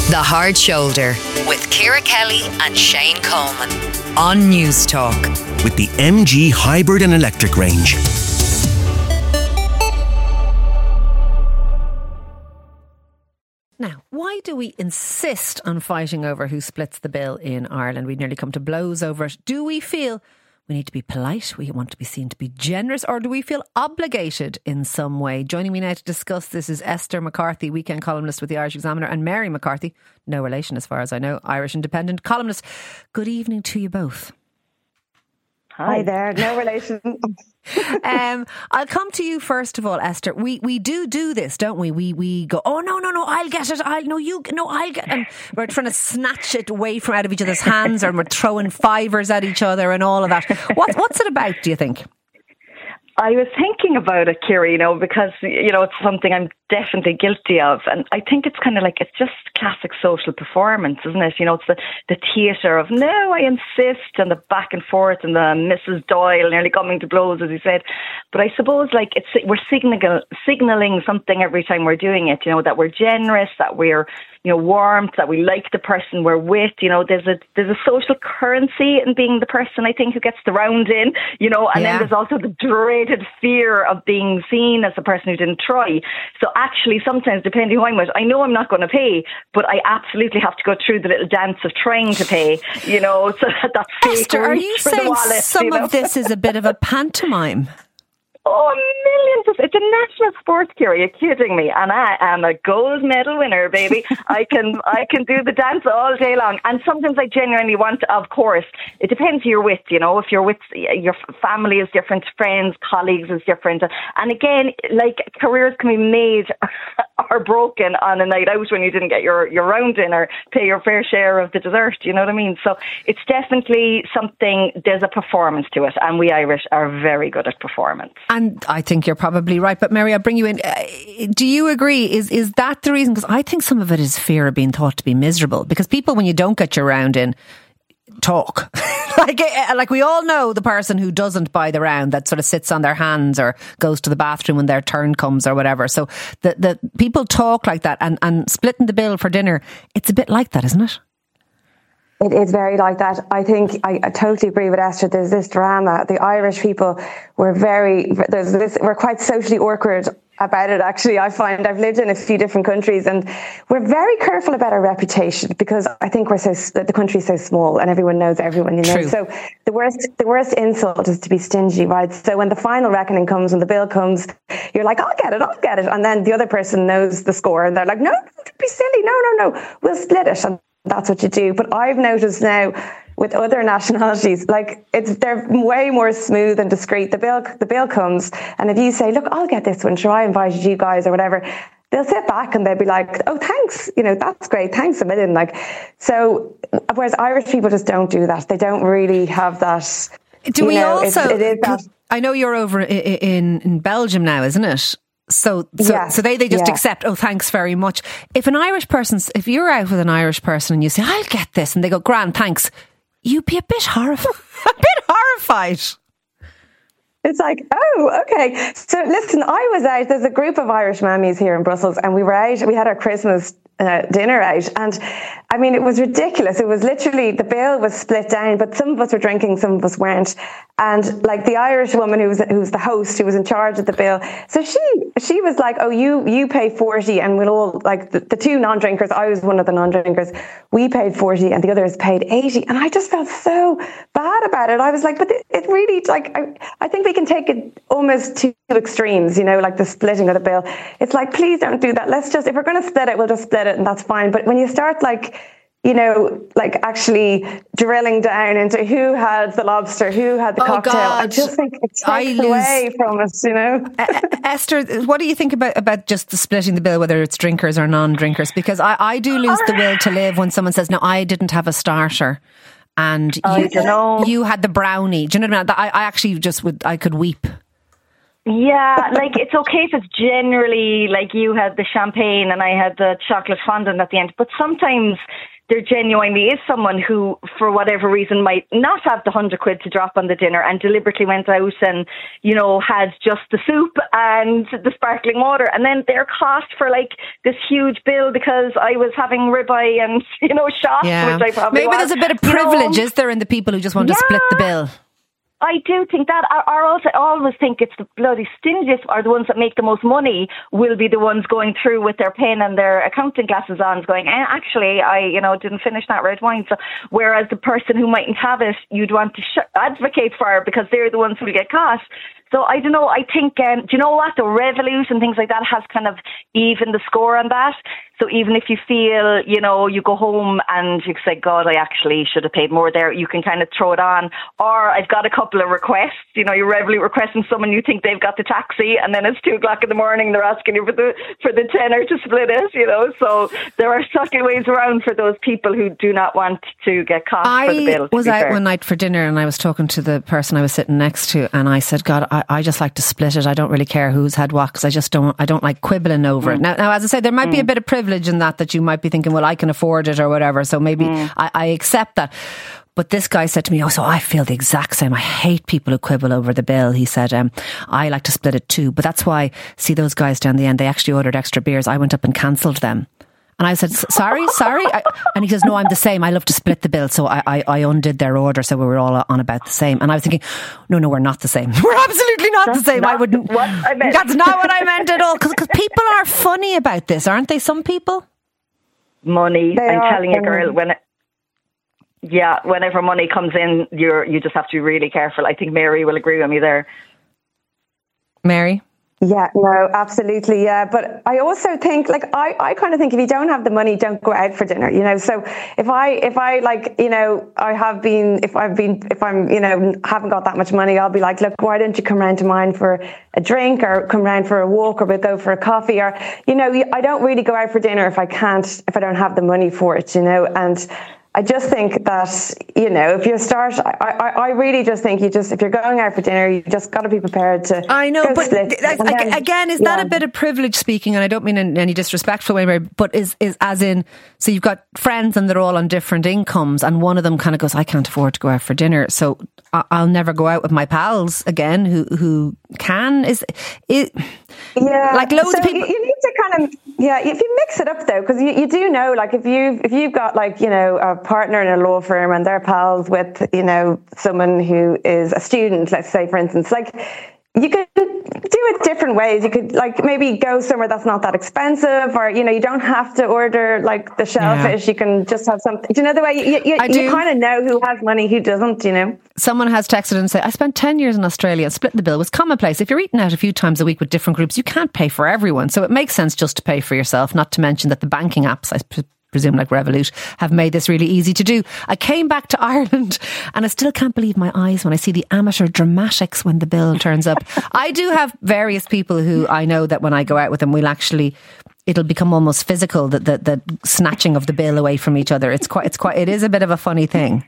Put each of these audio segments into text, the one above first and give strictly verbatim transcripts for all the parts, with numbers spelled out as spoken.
The Hard Shoulder with Ciara Kelly and Shane Coleman on News Talk. With the M G hybrid and electric range. Now, why do we insist on fighting over who splits the bill in Ireland? We nearly come to blows over it. Do we feel we need to be polite, we want to be seen to be generous, or do we feel obligated in some way? Joining me now to discuss this is Esther McCarthy, weekend columnist with the Irish Examiner, and Mary McCarthy, no relation as far as I know, Irish Independent columnist. Good evening to you both. Hi there, no relation. um, I'll come to you first of all, Esther. We we do do this, don't we? We we go, oh no no no, I'll get it. I'll no you no I'll get, and we're trying to snatch it away from out of each other's hands, and we're throwing fivers at each other and all of that. What what's it about? Do you think? I was thinking about it, Ciara, you know, because, you know, it's something I'm definitely guilty of. And I think it's kind of like, it's just classic social performance, isn't it? You know, it's the, the theatre of, no, I insist, and the back and forth, and the Missus Doyle nearly coming to blows, as you said. But I suppose, like, it's we're signal, signalling something every time we're doing it, you know, that we're generous, that we're, you know, warmth, that we like the person we're with. You know, there's a there's a social currency in being the person, I think, who gets the round in, you know, and yeah. Then there's also the dreaded fear of being seen as a person who didn't try. So actually, sometimes, depending who I'm with, I know I'm not going to pay, but I absolutely have to go through the little dance of trying to pay, you know, so that's Esther, are you saying wallet, some you know? of this is a bit of a pantomime? Oh, millions of, it's a national sport, Ciara, you're kidding me. And I am a gold medal winner, baby. I can I can do the dance all day long. And sometimes I genuinely want, of course, it depends who you're with, you know, if you're with, your family is different, friends, colleagues is different. And again, like, careers can be made or broken on a night out when you didn't get your, your round in or pay your fair share of the dessert, you know what I mean? So it's definitely something, there's a performance to it. And we Irish are very good at performance. And I think you're probably right. But Mary, I'll bring you in. Uh, do you agree? Is is that the reason? Because I think some of it is fear of being thought to be miserable. Because people, when you don't get your round in, talk. like, like we all know the person who doesn't buy the round, that sort of sits on their hands or goes to the bathroom when their turn comes or whatever. So the, the people talk like that, and, and splitting the bill for dinner, it's a bit like that, isn't it? It is very like that. I think I, I totally agree with Esther. There's this drama. The Irish people were very, there's this, we're quite socially awkward about it, actually. I find I've lived in a few different countries, and we're very careful about our reputation because I think we're so, the country's so small and everyone knows everyone, you know. True. So the worst, the worst insult is to be stingy, right? So when the final reckoning comes and the bill comes, you're like, I'll get it, I'll get it. And then the other person knows the score and they're like, no, don't be silly. No, no, no, we'll split it. And that's what you do. But I've noticed now with other nationalities, like, it's they're way more smooth and discreet. The bill the bill comes, and if you say, look, I'll get this one, sure, I invited you guys or whatever, they'll sit back and they'll be like, oh, thanks, you know, that's great, thanks a million. Like, so whereas Irish people just don't do that. They don't really have that. Do we know, also it, it is that, I know you're over in, in Belgium now, isn't it? So, so, yeah, so they, they just yeah. accept, oh, thanks very much. If an Irish person, if you're out with an Irish person and you say, I'll get this, and they go, grand, thanks, you'd be a bit horrified. a bit horrified. It's like, oh, okay. So listen, I was out, there's a group of Irish mammies here in Brussels, and we were out, we had our Christmas uh, dinner out, and I mean, it was ridiculous. It was literally, the bill was split down, but some of us were drinking, some of us weren't. And like the Irish woman who was, who was the host, who was in charge of the bill, so she she was like, oh, you you pay forty, and we'll all, like the, the two non-drinkers, I was one of the non-drinkers, we paid forty and the others paid eighty. And I just felt so bad about it. I was like, but it, it really, like, I, I think we can take it almost to extremes, you know, like the splitting of the bill. It's like, please don't do that. Let's just, if we're going to split it, we'll just split it, and that's fine. But when you start, like, you know, like actually drilling down into who had the lobster, who had the oh cocktail, God. I just think it takes I lose... away from us, you know. uh, Esther, what do you think about, about just the splitting the bill, whether it's drinkers or non-drinkers? Because I, I do lose the will to live when someone says, no, I didn't have a starter and oh, you, you, know. you had the brownie. Do you know what I mean? I, I actually just would, I could weep. Yeah, like, it's okay if it's generally like you had the champagne and I had the chocolate fondant at the end, but sometimes there genuinely is someone who, for whatever reason, might not have the hundred quid to drop on the dinner and deliberately went out and, you know, had just the soup and the sparkling water, and then they're cost for like this huge bill because I was having ribeye and, you know, shots, Yeah. which I probably Maybe was. there's a bit of You know, privilege, is there, in the people who just want to Yeah. split the bill? I do think that. I, I also always think it's the bloody stingiest are the ones that make the most money will be the ones going through with their pen and their accounting glasses on, going, eh, actually, I, you know, didn't finish that red wine. So, whereas the person who mightn't have it, you'd want to sh- advocate for because they're the ones who will get caught. So I don't know. I think, um, do you know what? The Revolut and things like that has kind of evened the score on that. So even if you feel, you know, you go home and you say, God, I actually should have paid more there, you can kind of throw it on. Or I've got a couple of requests, you know, you're Revolut requesting someone, you think they've got the taxi, and then it's two o'clock in the morning, they're asking you for the for the tenner to split it, you know. So there are subtle ways around for those people who do not want to get caught for the bill. I was out one night for dinner and I was talking to the person I was sitting next to, and I said, God, I, I just like to split it. I don't really care who's had what, because I just don't, I don't like quibbling over mm. it. Now, now, as I say, there might mm. be a bit of privilege in that, that you might be thinking, well, I can afford it or whatever. So maybe mm. I, I accept that. But this guy said to me, oh, so I feel the exact same. I hate people who quibble over the bill. He said, um, I like to split it too. But that's why, see those guys down the end, they actually ordered extra beers. I went up and cancelled them. And I said, sorry, sorry. I, and he says, no, I'm the same. I love to split the bill. So I, I, I undid their order. So we were all on about the same. And I was thinking, no, no, we're not the same. We're absolutely not that's the same. not I wouldn't. What I meant. That's not what I meant at all. Because people are funny about this, aren't they? Some people. Money. They I'm are telling you, funny. girl, when it, yeah, whenever money comes in, you're you just have to be really careful. I think Mary will agree with me there. Mary? Yeah, no, absolutely. Yeah. But I also think, like, I, I kind of think if you don't have the money, don't go out for dinner, you know? So if I, if I like, you know, I have been, if I've been, if I'm, you know, haven't got that much money, I'll be like, look, why don't you come round to mine for a drink or come round for a walk or we'll go for a coffee or, you know, I don't really go out for dinner if I can't, if I don't have the money for it, you know? And I just think that, you know, if you start, I, I, I really just think you just, if you're going out for dinner, you just got to be prepared to. I know, but split. th- then, again, is yeah. that a bit of privilege speaking? And I don't mean in any disrespectful way, but is, is as in, so you've got friends and they're all on different incomes and one of them kind of goes, I can't afford to go out for dinner. So I'll never go out with my pals again who, who can. Is it, yeah, like loads so of people. You, you need to kind of, yeah, if you mix it up though, because you, you do know, like if you if you've got like, you know, a partner in a law firm and they're pals with, you know, someone who is a student, let's say, for instance, like you could do it different ways. You could like maybe go somewhere that's not that expensive, or, you know, you don't have to order like the shellfish. Yeah. You can just have something. Do you know the way you, you, you kind of know who has money, who doesn't, you know? Someone has texted and said, I spent ten years in Australia and splitting the bill was commonplace. If you're eating out a few times a week with different groups, you can't pay for everyone. So it makes sense just to pay for yourself, not to mention that the banking apps, I pre- presume like Revolut, have made this really easy to do. I came back to Ireland and I still can't believe my eyes when I see the amateur dramatics when the bill turns up. I do have various people who I know that when I go out with them, we'll actually... it'll become almost physical, the, the, the snatching of the bill away from each other. It's quite, it's quite, it is a bit of a funny thing.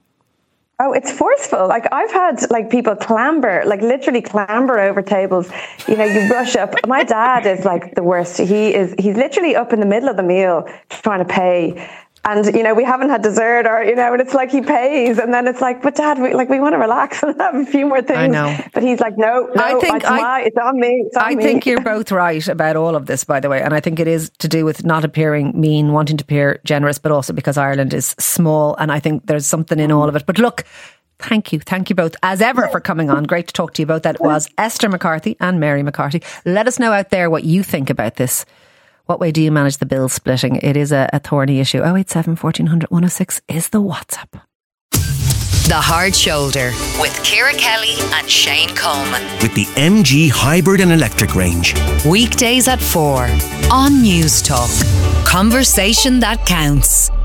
Oh, it's forceful. Like I've had like people clamber, like literally clamber over tables. You know, you rush up. My dad is like the worst. He is, he's literally up in the middle of the meal trying to pay. And, you know, we haven't had dessert or, you know, and it's like he pays. And then it's like, but Dad, we, like, we want to relax and have a few more things. I know. But he's like, no, no, I think it's, I, my, it's on me. It's on I me. think you're both right about all of this, by the way. And I think it is to do with not appearing mean, wanting to appear generous, but also because Ireland is small. And I think there's something in all of it. But look, thank you. Thank you both, as ever, for coming on. Great to talk to you both. That was Esther McCarthy and Mary McCarthy. Let us know out there what you think about this. What way do you manage the bill splitting? It is a, a thorny issue. oh eight seven, fourteen hundred, one oh six is the WhatsApp. The Hard Shoulder with Ciara Kelly and Shane Coleman. With the M G Hybrid and Electric range. Weekdays at four on News Talk. Conversation that counts.